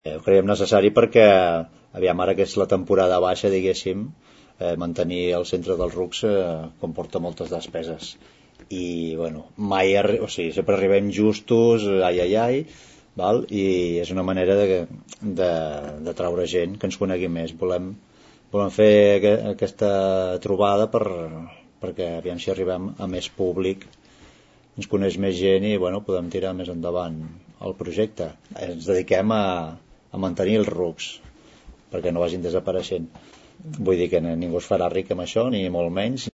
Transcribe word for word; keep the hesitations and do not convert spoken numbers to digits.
Eh, ho creiem necessari perquè, aviam, ara que és la temporada baixa, diguéssim, eh, mantenir el centre dels rucs eh, comporta moltes despeses. I, bueno, mai, arri- o sigui, sempre arribem justos, ai, ai, ai, val? I és una manera de, de, de traure gent que ens conegui més. Volem, volem fer aqu aquesta trobada per, perquè, aviam si arribem a més públic, ens coneix més gent i, bueno, podem tirar més endavant el projecte. Ens dediquem a, a mantenir els rucs perquè no vagin desapareixent. Vull dir que ningú es farà ric amb això, ni molt menys.